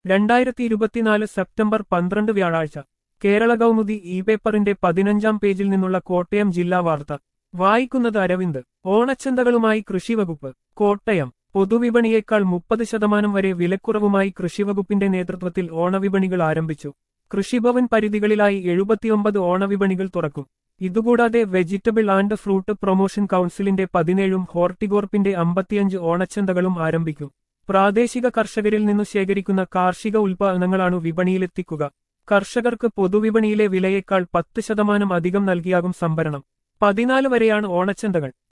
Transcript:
2024 September 12 വ്യാഴാഴ്ച Kerala Kaumudi E പേപ്പറിന്റെ 15-ാം പേജിൽ നിന്നുള്ള കോട്ടയം ജില്ലാ വാർത്ത വായിക്കുന്നത് അരവിന്ദ്. ഓണച്ചന്തകളുമായി കൃഷിവകുപ്പ്. കോട്ടയം. പൊതുവിപണിയേക്കാൾ 30% വരെ വിലക്കുറവുമായി കൃഷിവകുപ്പിന്റെ നേതൃത്വത്തിൽ ഓണവിപണികൾ ആരംഭിച്ചു. കൃഷിഭവൻ പരിധികളിലായി 79 ഓണവിപണികൾ തുറക്കും. ഇതുകൂടാതെ വെജിറ്റബിൾ ആൻഡ് ഫ്രൂട്ട് പ്രൊമോഷൻ കൗൺസിലിന്റെ 17-ഉം ഹോർട്ടികോർപ്പിന്റെ 55 ഓണച്ചന്തകളും ആരംഭിക്കും. പ്രാദേശിക കർഷകരിൽ നിന്നു ശേഖരിക്കുന്ന കാർഷിക ഉൽപ്പന്നങ്ങളാണ് വിപണിയിലെത്തിക്കുക. കർഷകർക്ക് പൊതുവിപണിയിലെ വിലയേക്കാൾ 10% അധികം നൽകിയാകും സംഭരണം. 14 വരെയാണ് ഓണച്ചന്തകൾ.